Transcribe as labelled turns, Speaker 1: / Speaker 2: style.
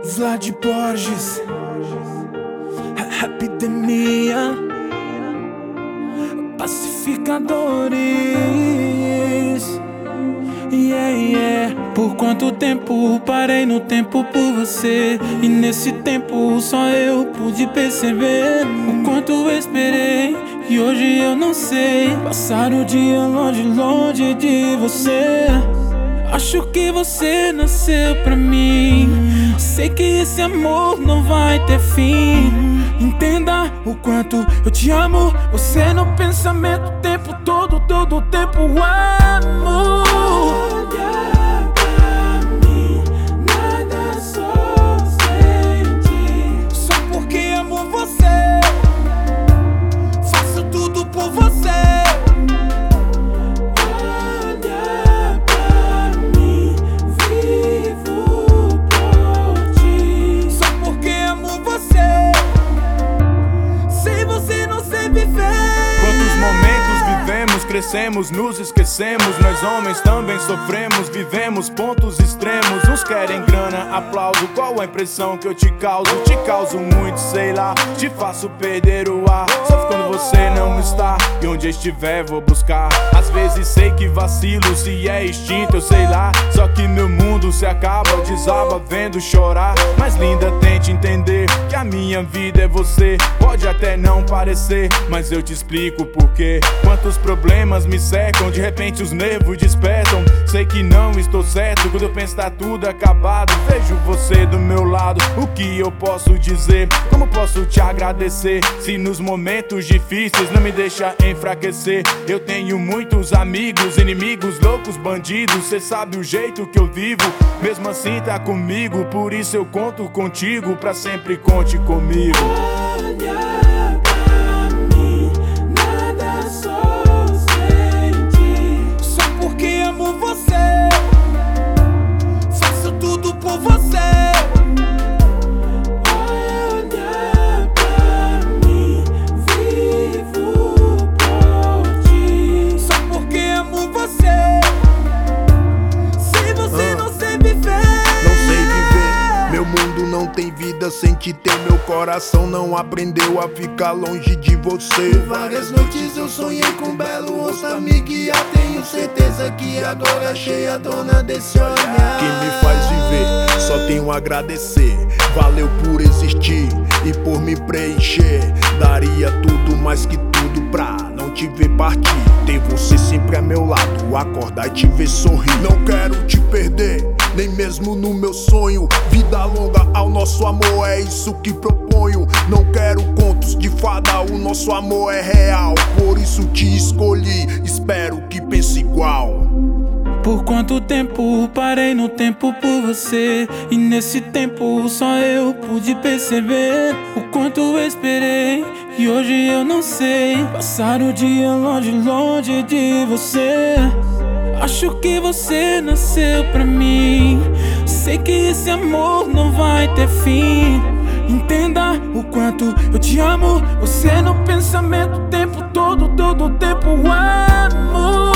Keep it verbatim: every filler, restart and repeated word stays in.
Speaker 1: Vlad Borges, Epidemia, Pacificadores. Yeah, yeah. Por quanto tempo parei no tempo por você, e nesse tempo só eu pude perceber o quanto eu esperei, e hoje eu não sei passar o dia longe, longe de você. Acho que você nasceu pra mim, sei que esse amor não vai ter fim. Entenda o quanto eu te amo, você no pensamento o tempo todo, todo o tempo amo. Olha pra mim, nada só sente. Só porque amo você, faço tudo por você.
Speaker 2: Crescemos, nos esquecemos, nós homens também sofremos, vivemos pontos extremos. Uns querem grana, aplauso, qual a impressão que eu te causo? Te causo muito, sei lá, te faço perder o ar. Só quando você não está, e onde estiver vou buscar. Às vezes sei que vacilo, se é instinto, eu sei lá. Só que meu mundo se acaba, desaba vendo chorar. Mas linda, tente entender que a minha vida é você. Pode até não parecer, mas eu te explico porquê. Quantos problemas me cercam, de repente os nervos despertam. Sei que não estou certo, quando eu penso tá tudo acabado. Vejo você do meu lado, o que eu posso dizer? Como posso te agradecer, se nos momentos difíceis não me deixa enfraquecer? Eu tenho muitos amigos, inimigos, loucos, bandidos. Cê sabe o jeito que eu vivo, mesmo assim tá comigo. Por isso eu conto contigo, pra sempre conte comigo.
Speaker 1: Olha
Speaker 3: não tem vida sem te ter, meu coração não aprendeu a ficar longe de você.
Speaker 4: Várias noites eu sonhei com um belo rosto a me guiar. Tenho certeza que agora achei a dona desse olhar
Speaker 3: que me faz viver, só tenho a agradecer. Valeu por existir e por me preencher. Daria tudo mais que tudo pra não te ver partir. Ter você sempre a meu lado, acordar e te ver sorrir. Não quero te perder, nem mesmo no meu sonho. Vida longa ao nosso amor, é isso que proponho. Não quero contos de fada, o nosso amor é real. Por isso te escolhi, espero que pense igual.
Speaker 1: Por quanto tempo parei no tempo por você, e nesse tempo só eu pude perceber o quanto eu esperei, e hoje eu não sei passar o dia longe, longe de você. Acho que você nasceu pra mim, sei que esse amor não vai ter fim. Entenda o quanto eu te amo, você no pensamento o tempo todo, todo o tempo amo.